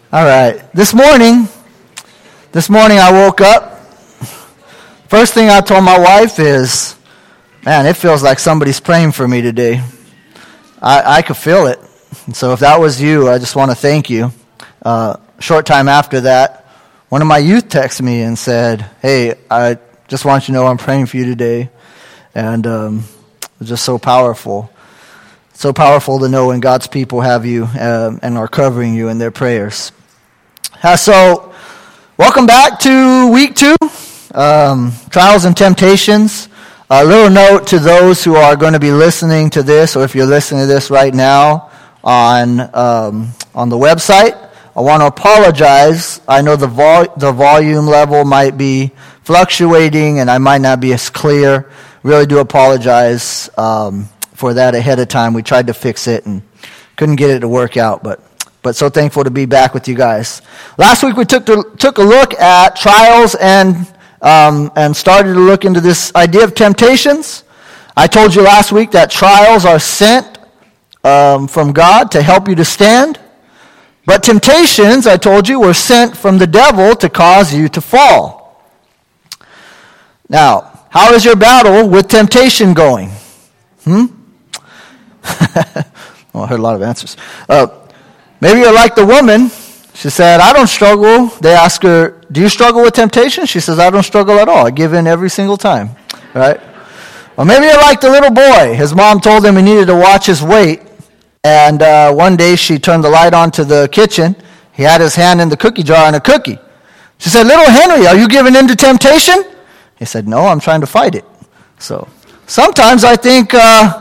All right. This morning I woke up. First thing I told my wife is, man, it feels like somebody's praying for me today. I could feel it. And so if that was you, I just want to thank you. Short time after that, one of my youth texted me and said, hey, I just want you to know I'm praying for you today. And it was just so powerful. So powerful to know when God's people have you and are covering you in their prayers. So, welcome back to week 2, Trials and Temptations. A little note to those who are going to be listening to this, or if you're listening to this right now on the website, I want to apologize. I know the volume level might be fluctuating, and I might not be as clear. Really do apologize for that ahead of time. We tried to fix it and couldn't get it to work out, but so thankful to be back with you guys. Last week we took a look at trials and started to look into this idea of temptations. I told you last week that trials are sent from God to help you to stand, but temptations, I told you, were sent from the devil to cause you to fall. Now, how is your battle with temptation going? Well, I heard a lot of answers. Maybe you're like the woman. She said, I don't struggle. They ask her, do you struggle with temptation? She says, I don't struggle at all. I give in every single time. Right? Or maybe you're like the little boy. His mom told him he needed to watch his weight. And one day she turned the light on to the kitchen. He had his hand in the cookie jar and a cookie. She said, little Henry, are you giving in to temptation? He said, no, I'm trying to fight it. So sometimes I think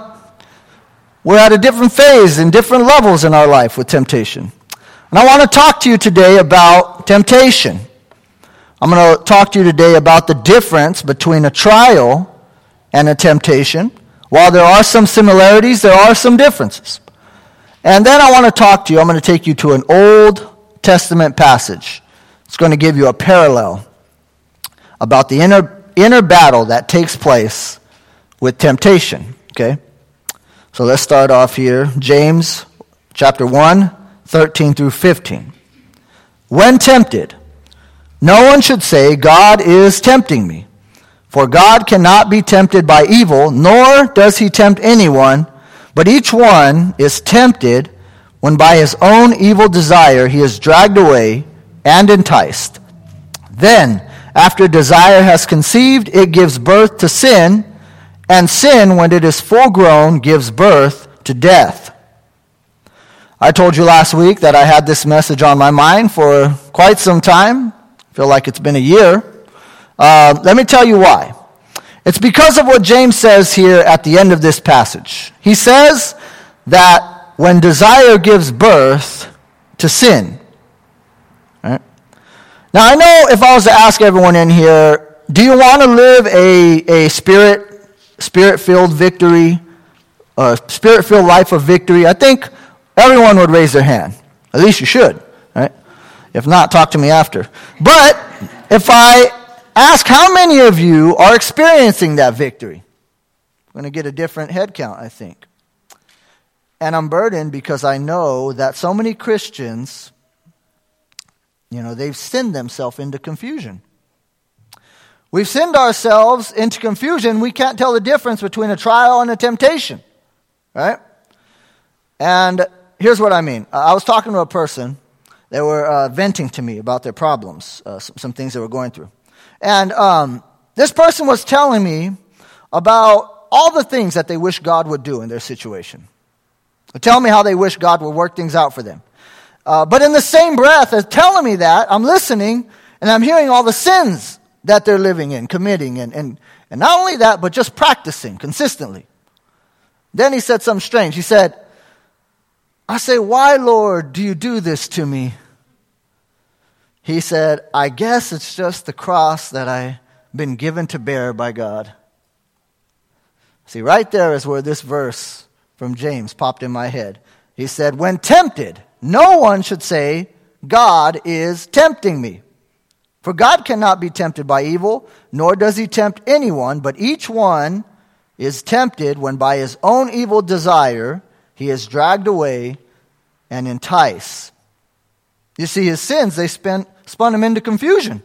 we're at a different phase and different levels in our life with temptation. And I want to talk to you today about temptation. I'm going to talk to you today about the difference between a trial and a temptation. While there are some similarities, there are some differences. And then I want to talk to you, I'm going to take you to an Old Testament passage. It's going to give you a parallel about the inner battle that takes place with temptation. Okay? So let's start off here. James chapter 1, 13 through 15. When tempted, no one should say, God is tempting me. For God cannot be tempted by evil, nor does he tempt anyone, but each one is tempted when by his own evil desire he is dragged away and enticed. Then, after desire has conceived, it gives birth to sin, and sin, when it is full grown, gives birth to death. I told you last week that I had this message on my mind for quite some time. I feel like it's been a year. Let me tell you why. It's because of what James says here at the end of this passage. He says that when desire gives birth to sin. Right? Now I know if I was to ask everyone in here, do you want to live a spirit-filled victory, a spirit-filled life of victory? I think everyone would raise their hand. At least you should, right? If not, talk to me after. But if I ask how many of you are experiencing that victory, I'm going to get a different head count, I think. And I'm burdened because I know that so many Christians, they've sinned themselves into confusion. We've sinned ourselves into confusion. We can't tell the difference between a trial and a temptation, right? And here's what I mean. I was talking to a person. They were venting to me about their problems, some things they were going through. And this person was telling me about all the things that they wish God would do in their situation. They're telling me how they wish God would work things out for them. But in the same breath as telling me that, I'm listening and I'm hearing all the sins that they're living in, committing, and not only that, but just practicing consistently. Then he said something strange. He said, I say, why, Lord, do you do this to me? He said, I guess it's just the cross that I've been given to bear by God. See, right there is where this verse from James popped in my head. He said, when tempted, no one should say, God is tempting me. For God cannot be tempted by evil, nor does he tempt anyone, but each one is tempted when by his own evil desire he is dragged away and enticed. You see, his sins, they spun him into confusion.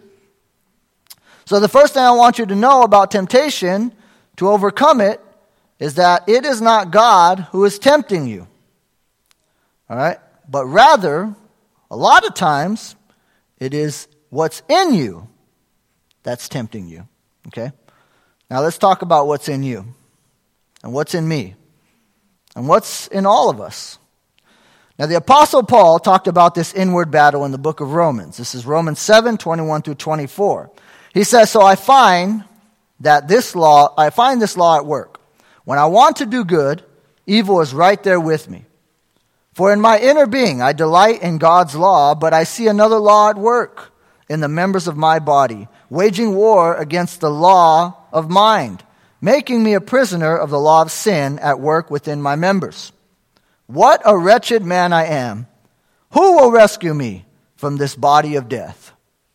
So the first thing I want you to know about temptation, to overcome it, is that it is not God who is tempting you. All right? But rather, a lot of times, it is what's in you that's tempting you. Okay? Now let's talk about what's in you, and what's in me, and what's in all of us. Now the Apostle Paul talked about this inward battle in the book of Romans. This is Romans 7, 21 through 24. He says, "So I find this law at work. When I want to do good, evil is right there with me. For in my inner being I delight in God's law, but I see another law at work in the members of my body, waging war against the law of mind, making me a prisoner of the law of sin at work within my members. What a wretched man I am! Who will rescue me from this body of death?"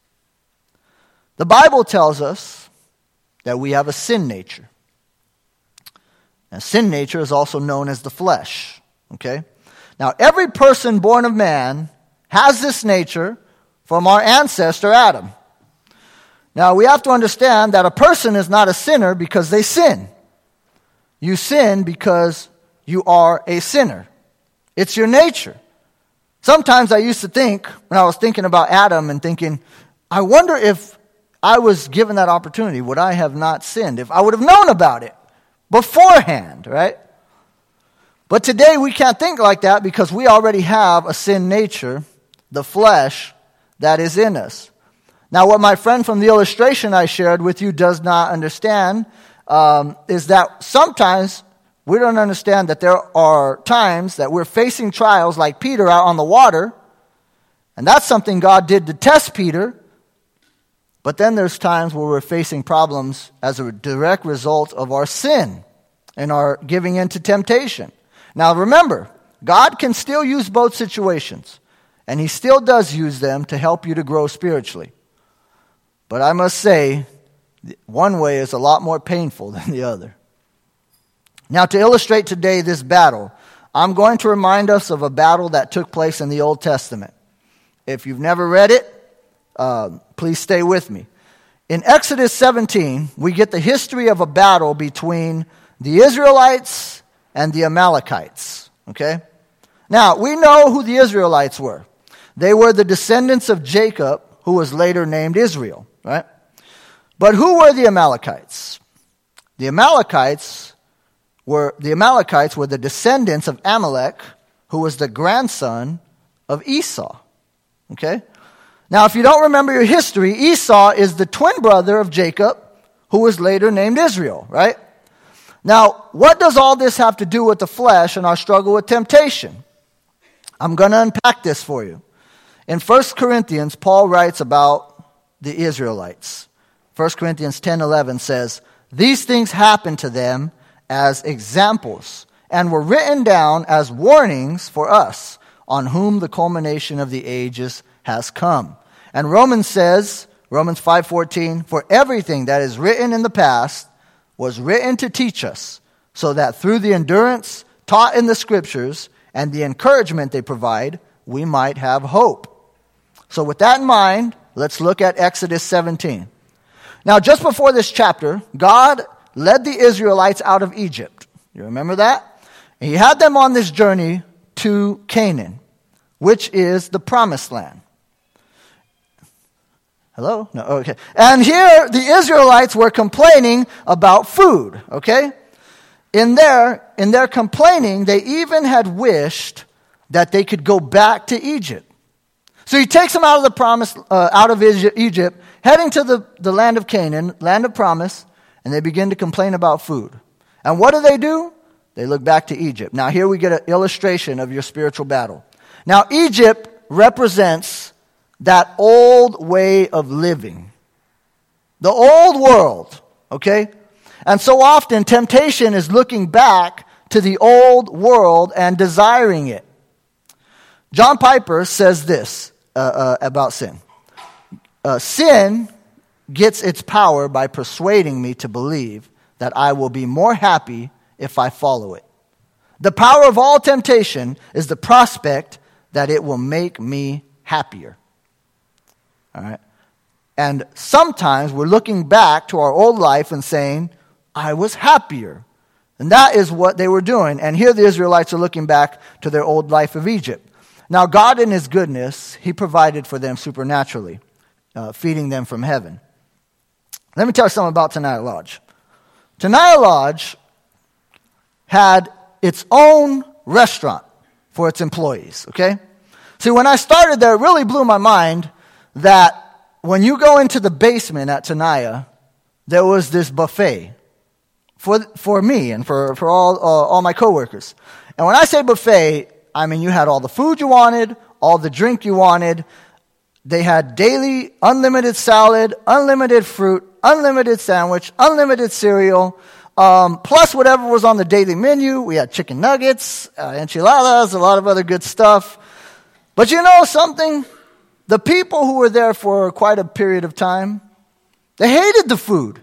The Bible tells us that we have a sin nature. Now, sin nature is also known as the flesh. Okay? Now, every person born of man has this nature from our ancestor Adam. Now, we have to understand that a person is not a sinner because they sin. You sin because you are a sinner. It's your nature. Sometimes I used to think, when I was thinking about Adam and thinking, I wonder if I was given that opportunity, would I have not sinned? If I would have known about it beforehand, right? But today we can't think like that because we already have a sin nature, the flesh, that is in us. Now, what my friend from the illustration I shared with you does not understand is that sometimes we don't understand that there are times that we're facing trials like Peter out on the water, and that's something God did to test Peter. But then there's times where we're facing problems as a direct result of our sin and our giving in to temptation. Now remember, God can still use both situations, and He still does use them to help you to grow spiritually. But I must say, one way is a lot more painful than the other. Now, to illustrate today this battle, I'm going to remind us of a battle that took place in the Old Testament. If you've never read it, please stay with me. In Exodus 17, we get the history of a battle between the Israelites and the Amalekites. Okay? Now, we know who the Israelites were. They were the descendants of Jacob, who was later named Israel. Right? But who were the Amalekites? The Amalekites were the descendants of Amalek, who was the grandson of Esau. Okay? Now, if you don't remember your history, Esau is the twin brother of Jacob, who was later named Israel, right? Now, what does all this have to do with the flesh and our struggle with temptation? I'm going to unpack this for you. In 1 Corinthians, Paul writes about the Israelites. 1 Corinthians 10:11 says, "These things happened to them as examples and were written down as warnings for us, on whom the culmination of the ages has come." And Romans says, Romans 5:14, "For everything that is written in the past was written to teach us, so that through the endurance taught in the Scriptures and the encouragement they provide, we might have hope." So with that in mind, let's look at Exodus 17. Now, just before this chapter, God led the Israelites out of Egypt. You remember that? And He had them on this journey to Canaan, which is the promised land. Hello? No, okay. And here, the Israelites were complaining about food, okay? In their complaining, they even had wished that they could go back to Egypt. So He takes them out of Egypt, heading to the land of Canaan, land of promise, and they begin to complain about food. And what do? They look back to Egypt. Now here we get an illustration of your spiritual battle. Now Egypt represents that old way of living. The old world, okay? And so often temptation is looking back to the old world and desiring it. John Piper says this about sin. Sin gets its power by persuading me to believe that I will be more happy if I follow it. The power of all temptation is the prospect that it will make me happier. All right? And sometimes we're looking back to our old life and saying, I was happier. And that is what they were doing. And here the Israelites are looking back to their old life of Egypt. Now, God in his goodness, he provided for them supernaturally, feeding them from heaven. Let me tell you something about Tenaya Lodge. Tenaya Lodge had its own restaurant for its employees, okay? See, when I started there, it really blew my mind that when you go into the basement at Tenaya, there was this buffet for me and for all my coworkers. And when I say buffet, I mean you had all the food you wanted, all the drink you wanted. They had daily unlimited salad, unlimited fruit, unlimited sandwich, unlimited cereal, plus whatever was on the daily menu. We had chicken nuggets, enchiladas, a lot of other good stuff. But you know something? The people who were there for quite a period of time, they hated the food.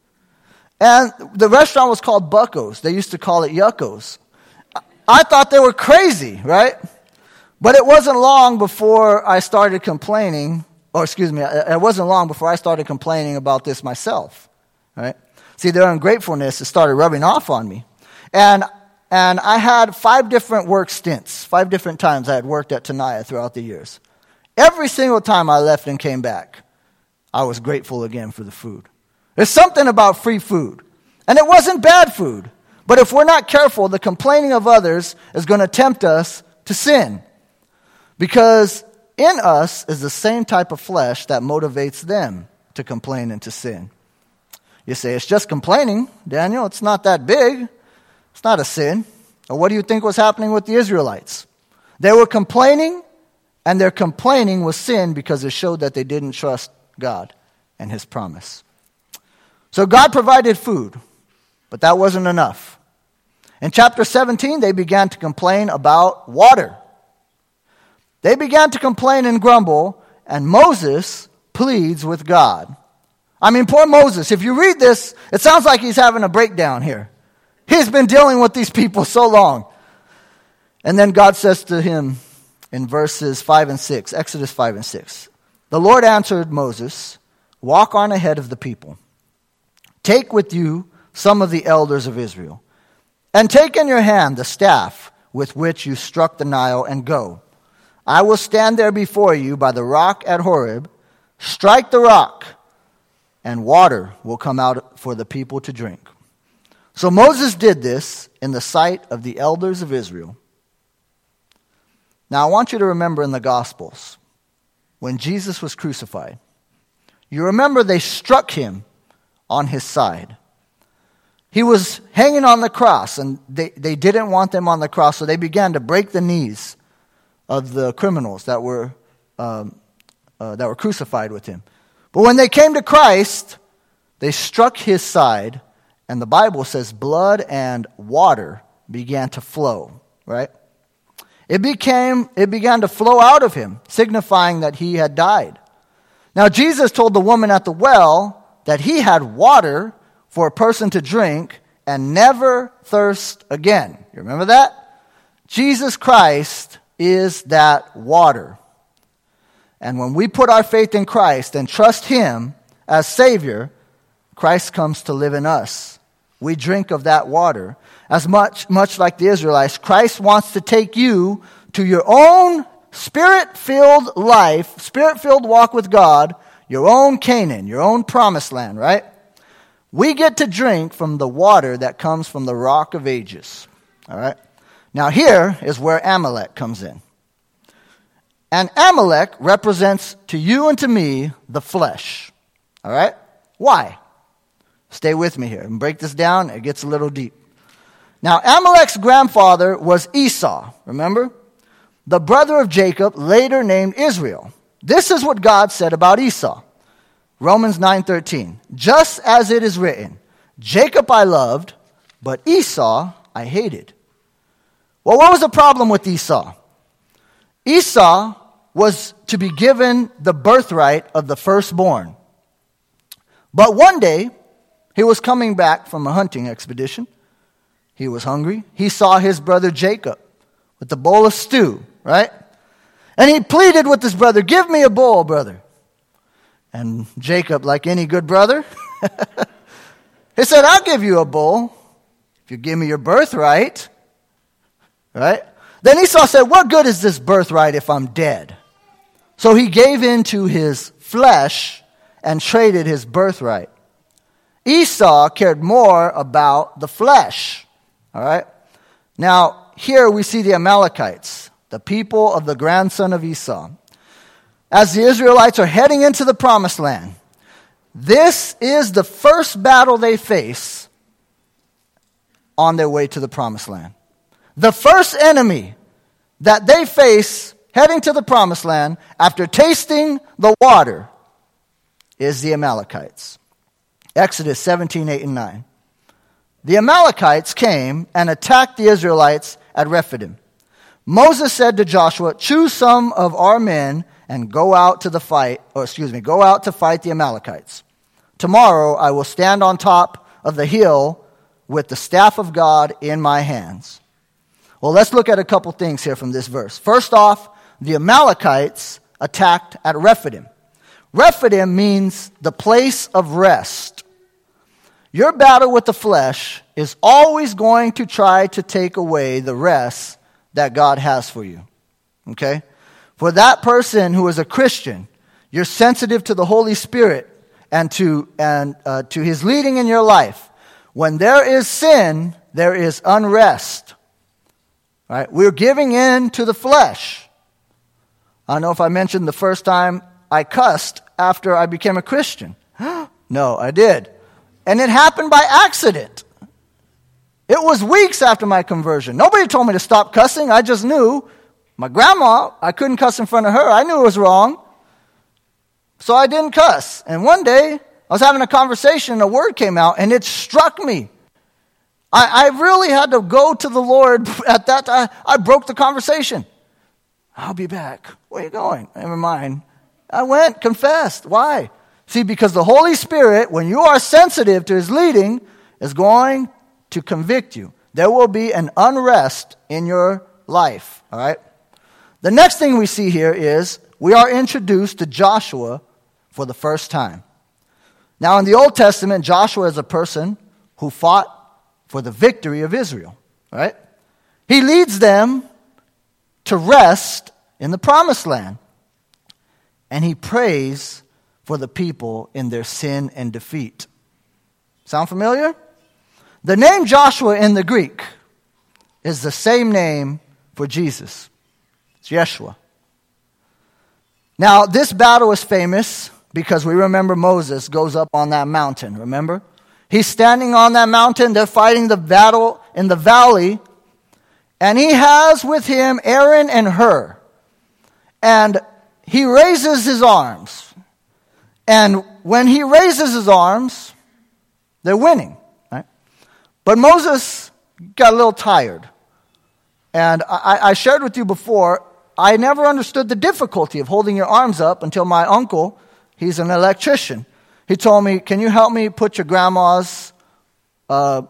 And the restaurant was called Bucko's. They used to call it Yucko's. I thought they were crazy, right? But it wasn't long before I started complaining, it wasn't long before I started complaining about this myself, right? See, their ungratefulness, it started rubbing off on me. And I had 5 different work stints, 5 different times I had worked at Tenaya throughout the years. Every single time I left and came back, I was grateful again for the food. There's something about free food. And it wasn't bad food. But if we're not careful, the complaining of others is going to tempt us to sin. Because in us is the same type of flesh that motivates them to complain and to sin. You say, it's just complaining, Daniel. It's not that big. It's not a sin. Or what do you think was happening with the Israelites? They were complaining, and their complaining was sin because it showed that they didn't trust God and his promise. So God provided food, but that wasn't enough. In chapter 17, they began to complain about water. They began to complain and grumble, and Moses pleads with God. I mean, poor Moses. If you read this, it sounds like he's having a breakdown here. He's been dealing with these people so long. And then God says to him in verses 5 and 6, Exodus 5 and 6, the Lord answered Moses, walk on ahead of the people. Take with you some of the elders of Israel, and take in your hand the staff with which you struck the Nile, and go. I will stand there before you by the rock at Horeb. Strike the rock, and water will come out for the people to drink. So Moses did this in the sight of the elders of Israel. Now I want you to remember in the Gospels, when Jesus was crucified, you remember they struck him on his side. He was hanging on the cross, and they didn't want them on the cross, so they began to break the knees of the criminals that were crucified with him. But when they came to Christ, they struck his side, and the Bible says blood and water began to flow, right? It began to flow out of him, signifying that he had died. Now Jesus told the woman at the well that he had water for a person to drink and never thirst again. You remember that? Jesus Christ is that water. And when we put our faith in Christ and trust him as Savior, Christ comes to live in us. We drink of that water. As much like the Israelites, Christ wants to take you to your own spirit-filled life, spirit-filled walk with God, your own Canaan, your own promised land, right? We get to drink from the water that comes from the rock of ages, all right? Now here is where Amalek comes in. And Amalek represents to you and to me the flesh, all right? Why? Stay with me here and break this down. It gets a little deep. Now, Amalek's grandfather was Esau, remember? The brother of Jacob, later named Israel. This is what God said about Esau. Romans 9:13. Just as it is written, Jacob I loved, but Esau I hated. Well, what was the problem with Esau? Esau was to be given the birthright of the firstborn. But one day, he was coming back from a hunting expedition. He was hungry. He saw his brother Jacob with a bowl of stew, right? And he pleaded with his brother, give me a bull, brother. And Jacob, like any good brother, he said, I'll give you a bull if you give me your birthright. Right? Then Esau said, what good is this birthright if I'm dead? So he gave in to his flesh and traded his birthright. Esau cared more about the flesh. All right? Now, here we see the Amalekites, the people of the grandson of Esau. As the Israelites are heading into the promised land, this is the first battle they face on their way to the promised land. The first enemy that they face heading to the promised land after tasting the water is the Amalekites. Exodus 17, 8 and 9. The Amalekites came and attacked the Israelites at Rephidim. Moses said to Joshua, choose some of our men and go out to fight the Amalekites. Tomorrow I will stand on top of the hill with the staff of God in my hands. Well, let's look at a couple things here from this verse. First off, the Amalekites attacked at Rephidim. Rephidim means the place of rest. Your battle with the flesh is always going to try to take away the rest that God has for you. Okay? For that person who is a Christian, you're sensitive to the Holy Spirit and to His leading in your life. When there is sin, there is unrest. Right? We're giving in to the flesh. I don't know if I mentioned the first time I cussed after I became a Christian. No, I did. And it happened by accident. It was weeks after my conversion. Nobody told me to stop cussing. I just knew. My grandma, I couldn't cuss in front of her. I knew it was wrong. So I didn't cuss. And one day, I was having a conversation and a word came out and it struck me. I really had to go to the Lord at that time. I broke the conversation. I'll be back. Where are you going? Never mind. I went, confessed. Why? See, because the Holy Spirit, when you are sensitive to His leading, is going to convict you. There will be an unrest in your life. All right? The next thing we see here is we are introduced to Joshua for the first time. Now, in the Old Testament, Joshua is a person who fought for the victory of Israel. Right? He leads them to rest in the promised land. And he prays for the people in their sin and defeat. Sound familiar? The name Joshua in the Greek is the same name for Jesus. It's Yeshua. Now, this battle is famous because we remember Moses goes up on that mountain, remember? He's standing on that mountain. They're fighting the battle in the valley. And he has with him Aaron and Hur. And he raises his arms. And when he raises his arms, they're winning. Right? But Moses got a little tired. And I shared with you before, I never understood the difficulty of holding your arms up until my uncle, he's an electrician. He told me, can you help me put your grandma's, fan,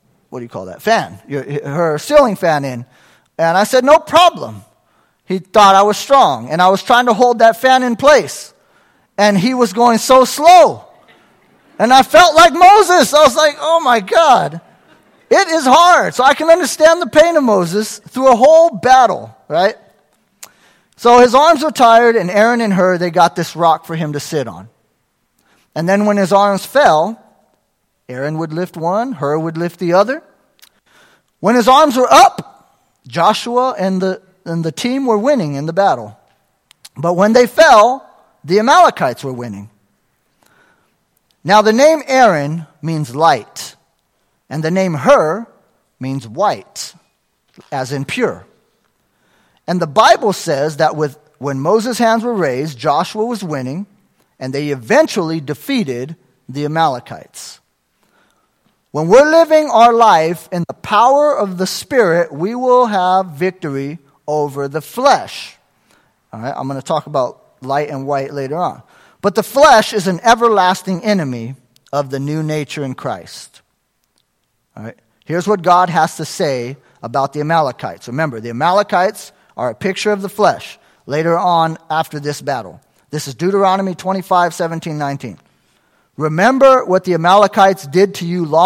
her ceiling fan in? And I said, no problem. He thought I was strong, and I was trying to hold that fan in place. And he was going so slow. And I felt like Moses. I was like, oh my God. It is hard. So I can understand the pain of Moses through a whole battle, right? So his arms were tired, and Aaron and Hur, they got this rock for him to sit on. And then when his arms fell, Aaron would lift one, Hur would lift the other. When his arms were up, Joshua and the team were winning in the battle. But when they fell, the Amalekites were winning. Now the name Aaron means light, and the name Hur means white, as in pure. And the Bible says that when Moses' hands were raised, Joshua was winning, and they eventually defeated the Amalekites. When we're living our life in the power of the Spirit, we will have victory over the flesh. All right, I'm going to talk about light and white later on. But the flesh is an everlasting enemy of the new nature in Christ. All right, here's what God has to say about the Amalekites. Remember, the Amalekites are a picture of the flesh. later on after this battle. This is Deuteronomy 25, 17, 19. Remember what the Amalekites did to you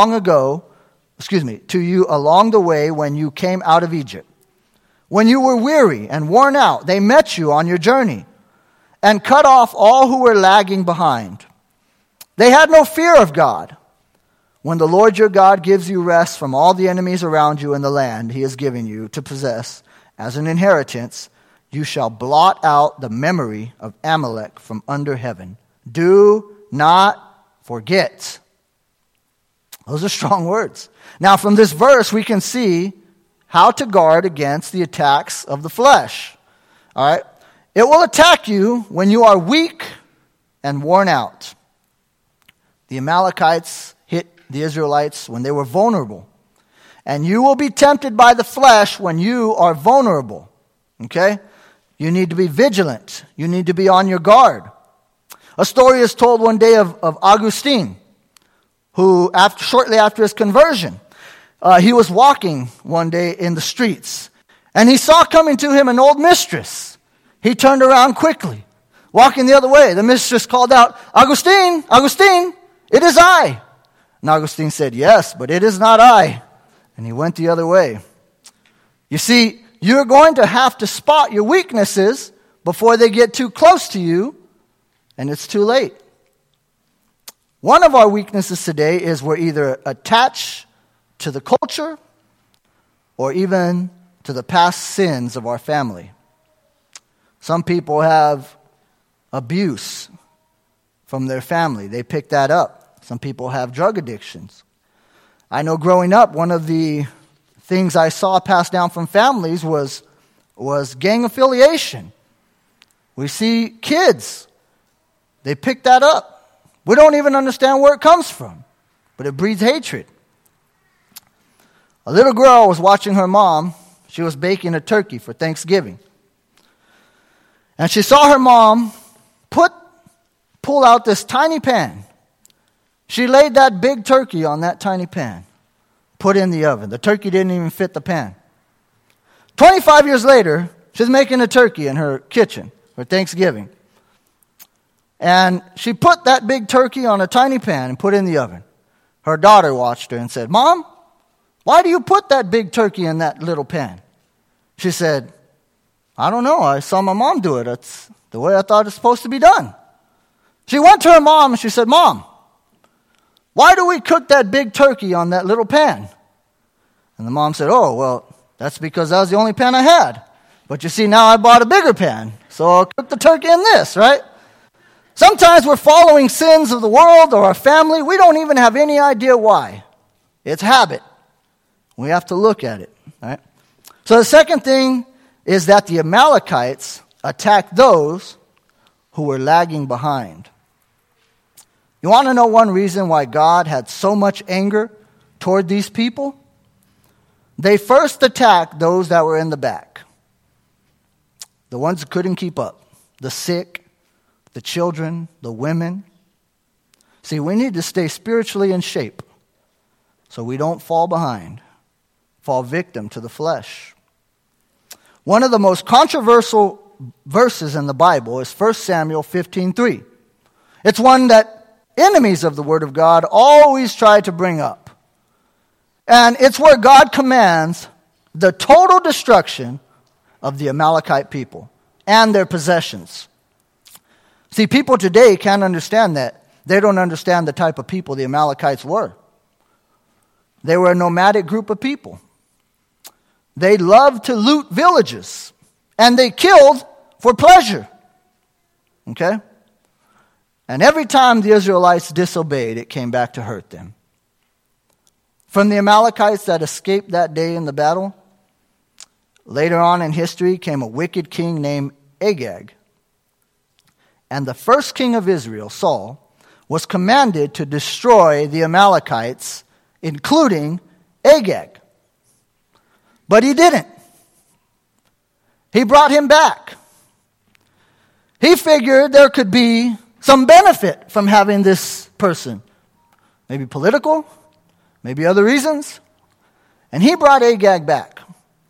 to you along the way when you came out of Egypt. When you were weary and worn out, they met you on your journey and cut off all who were lagging behind. They had no fear of God. When the Lord your God gives you rest from all the enemies around you in the land he is giving you to possess as an inheritance, you shall blot out the memory of Amalek from under heaven. Do not forget. Those are strong words. Now, from this verse, we can see how to guard against the attacks of the flesh. All right? It will attack you when you are weak and worn out. The Amalekites hit the Israelites when they were vulnerable. And you will be tempted by the flesh when you are vulnerable. Okay? You need to be vigilant. You need to be on your guard. A story is told one day of Augustine, who shortly after his conversion, he was walking one day in the streets, and he saw coming to him an old mistress. He turned around quickly, walking the other way. The mistress called out, Augustine, Augustine, it is I. And Augustine said, yes, but it is not I. And he went the other way. You see, you're going to have to spot your weaknesses before they get too close to you, and it's too late. One of our weaknesses today is we're either attached to the culture or even to the past sins of our family. Some people have abuse from their family. They pick that up. Some people have drug addictions. I know growing up, one of the things I saw passed down from families was gang affiliation. We see kids, they pick that up. We don't even understand where it comes from, but it breeds hatred. A little girl was watching her mom. She was baking a turkey for Thanksgiving. And she saw her mom pull out this tiny pan. She laid that big turkey on that tiny pan, put in the oven. The turkey didn't even fit the pan. 25 years later, she's making a turkey in her kitchen for Thanksgiving. And she put that big turkey on a tiny pan and put it in the oven. Her daughter watched her and said, Mom, why do you put that big turkey in that little pan? She said, I don't know. I saw my mom do it. That's the way I thought it's supposed to be done. She went to her mom and she said, Mom, why do we cook that big turkey on that little pan? And the mom said, oh, well, that's because that was the only pan I had. But you see, now I bought a bigger pan, so I'll cook the turkey in this, right? Sometimes we're following sins of the world or our family. We don't even have any idea why. It's habit. We have to look at it, right? So the second thing is that the Amalekites attacked those who were lagging behind. You want to know one reason why God had so much anger toward these people? They first attacked those that were in the back. The ones that couldn't keep up. The sick, the children, the women. See, we need to stay spiritually in shape so we don't fall behind, fall victim to the flesh. One of the most controversial verses in the Bible is 1 Samuel 15:3. It's one that enemies of the Word of God always try to bring up. And it's where God commands the total destruction of the Amalekite people and their possessions. See, people today can't understand that. They don't understand the type of people the Amalekites were. They were a nomadic group of people. They loved to loot villages, and they killed for pleasure. Okay? And every time the Israelites disobeyed, it came back to hurt them. From the Amalekites that escaped that day in the battle, later on in history came a wicked king named Agag. And the first king of Israel, Saul, was commanded to destroy the Amalekites, including Agag. But he didn't. He brought him back. He figured there could be some benefit from having this person. Maybe political, maybe other reasons. And he brought Agag back.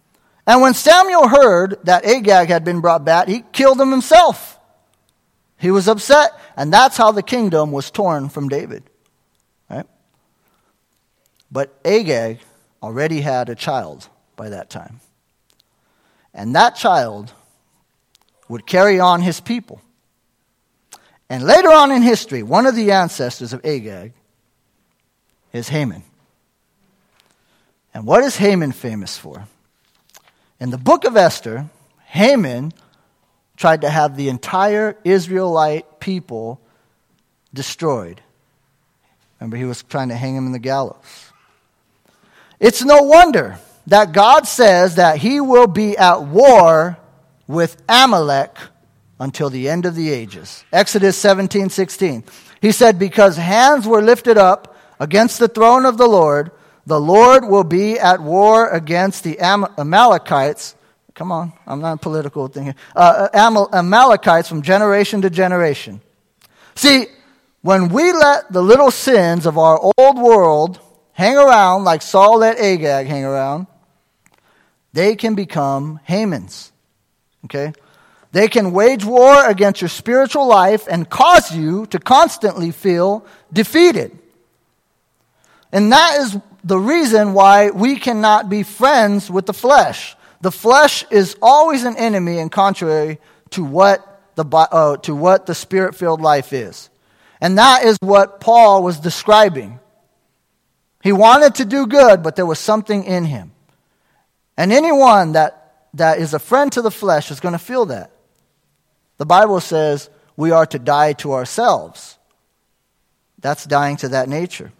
And when Samuel heard that Agag had been brought back, he killed him himself. He was upset, and that's how the kingdom was torn from David. Right? But Agag already had a child by that time. And that child would carry on his people. And later on in history, one of the ancestors of Agag is Haman. And what is Haman famous for? In the book of Esther, Haman tried to have the entire Israelite people destroyed. Remember, he was trying to hang him in the gallows. It's no wonder that God says that he will be at war with Amalek until the end of the ages. Exodus 17:16. He said, because hands were lifted up against the throne of the Lord will be at war against the Amalekites. Come on, I'm not a political thing here. Amalekites from generation to generation. See, when we let the little sins of our old world hang around like Saul let Agag hang around, they can become Hamans. Okay? They can wage war against your spiritual life and cause you to constantly feel defeated. And that is the reason why we cannot be friends with the flesh. The flesh is always an enemy and contrary to what the spirit-filled life is. And that is what Paul was describing. He wanted to do good, but there was something in him. And anyone that is a friend to the flesh is going to feel that. The Bible says we are to die to ourselves. That's dying to that nature.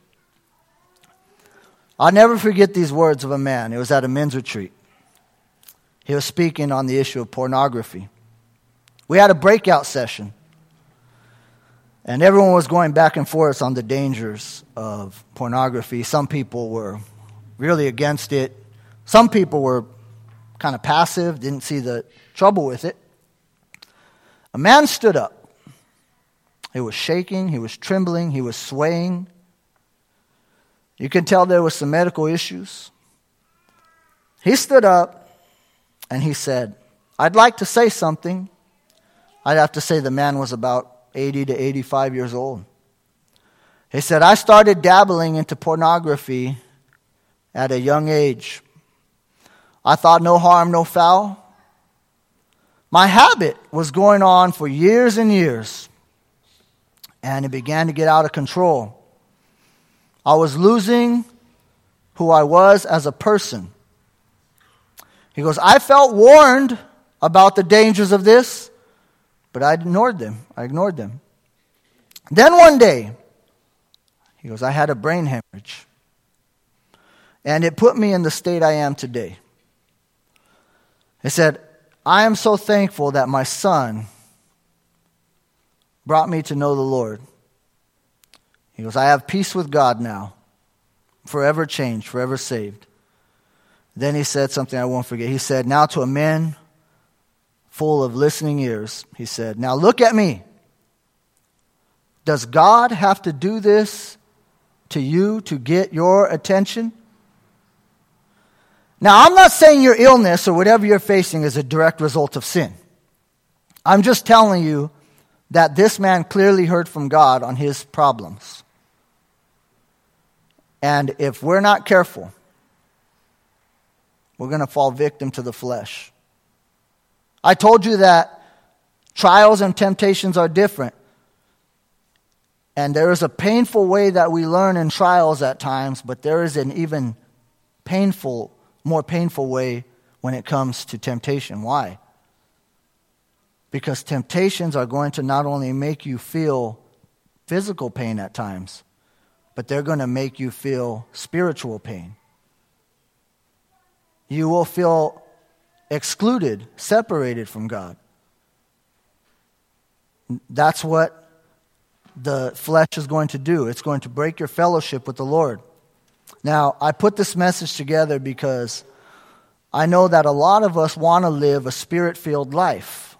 I'll never forget these words of a man. It was at a men's retreat. He was speaking on the issue of pornography. We had a breakout session. And everyone was going back and forth on the dangers of pornography. Some people were really against it. Some people were kind of passive, didn't see the trouble with it. A man stood up. He was shaking, he was trembling, he was swaying. You can tell there was some medical issues. He stood up and he said, I'd like to say something. I'd have to say the man was about 80 to 85 years old. He said, I started dabbling into pornography at a young age. I thought no harm, no foul. My habit was going on for years and years, and it began to get out of control. I was losing who I was as a person. He goes, I felt warned about the dangers of this, but I ignored them. Then one day, he goes, I had a brain hemorrhage, and it put me in the state I am today. He said, I am so thankful that my son brought me to know the Lord. He goes, I have peace with God now, forever changed, forever saved. Then he said something I won't forget. He said, now to a man full of listening ears, he said, now look at me. Does God have to do this to you to get your attention? Now, I'm not saying your illness or whatever you're facing is a direct result of sin. I'm just telling you that this man clearly heard from God on his problems. And if we're not careful, we're going to fall victim to the flesh. I told you that trials and temptations are different. And there is a painful way that we learn in trials at times, but there is an even more painful way when it comes to temptation. Why? Because temptations are going to not only make you feel physical pain at times, but they're going to make you feel spiritual pain. You will feel excluded, separated from God. That's what the flesh is going to do. It's going to break your fellowship with the Lord. Now, I put this message together because I know that a lot of us want to live a spirit-filled life.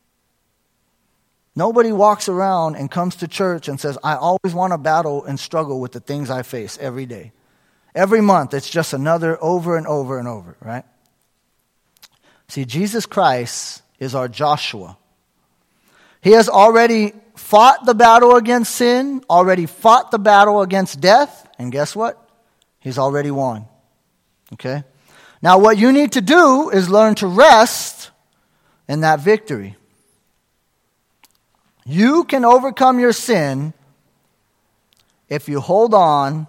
Nobody walks around and comes to church and says, I always want to battle and struggle with the things I face every day. Every month, it's just another over and over and over, right? See, Jesus Christ is our Joshua. He has already fought the battle against sin, already fought the battle against death, and guess what? He's already won. Okay? Now what you need to do is learn to rest in that victory. You can overcome your sin if you hold on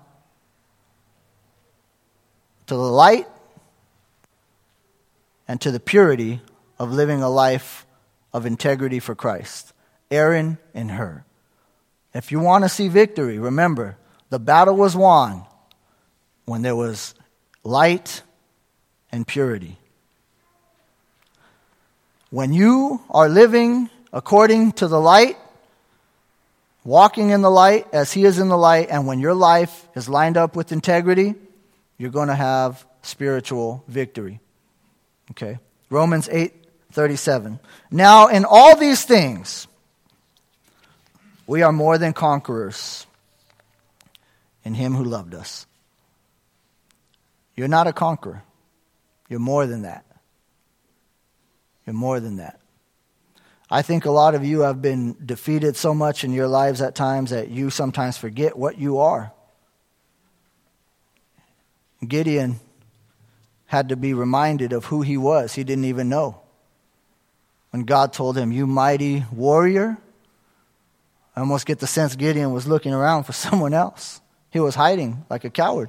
to the light and to the purity of living a life of integrity for Christ. Aaron and Hur. If you want to see victory, remember, the battle was won when there was light and purity. When you are living according to the light, walking in the light as He is in the light, and when your life is lined up with integrity, you're going to have spiritual victory. Okay? Romans 8:37. Now in all these things, we are more than conquerors in Him who loved us. You're not a conqueror. You're more than that. You're more than that. I think a lot of you have been defeated so much in your lives at times that you sometimes forget what you are. Gideon had to be reminded of who he was. He didn't even know. When God told him, "You mighty warrior," I almost get the sense Gideon was looking around for someone else. He was hiding like a coward.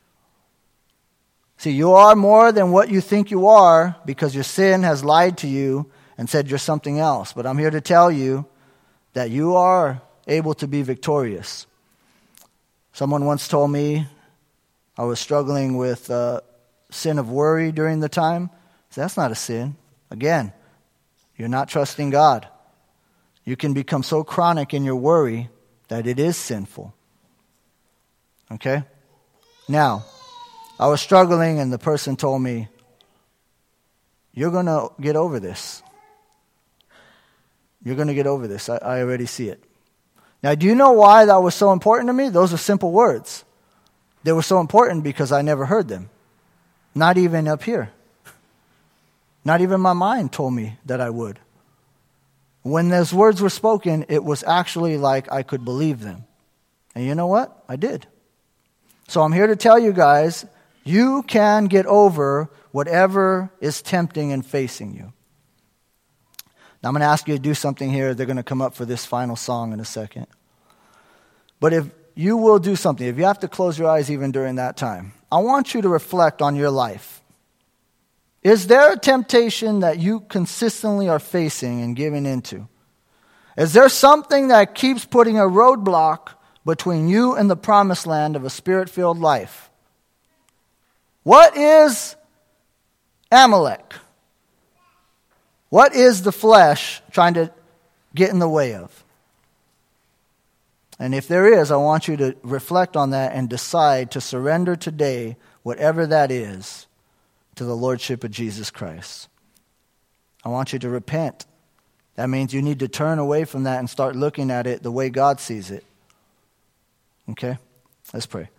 See, you are more than what you think you are because your sin has lied to you and said you're something else. But I'm here to tell you that you are able to be victorious. Someone once told me I was struggling with sin of worry during the time. So that's not a sin. Again, you're not trusting God. You can become so chronic in your worry that it is sinful. Okay? Now, I was struggling and the person told me, "You're going to get over this. You're going to get over this. I already see it." Now, do you know why that was so important to me? Those are simple words. They were so important because I never heard them. Not even up here. Not even my mind told me that I would. When those words were spoken, it was actually like I could believe them. And you know what? I did. So I'm here to tell you guys, you can get over whatever is tempting and facing you. Now I'm going to ask you to do something here. They're going to come up for this final song in a second. But if you will do something, if you have to close your eyes even during that time, I want you to reflect on your life. Is there a temptation that you consistently are facing and giving into? Is there something that keeps putting a roadblock between you and the promised land of a Spirit-filled life? What is Amalek? What is the flesh trying to get in the way of? And if there is, I want you to reflect on that and decide to surrender today, whatever that is, to the Lordship of Jesus Christ. I want you to repent. That means you need to turn away from that and start looking at it the way God sees it. Okay? Let's pray.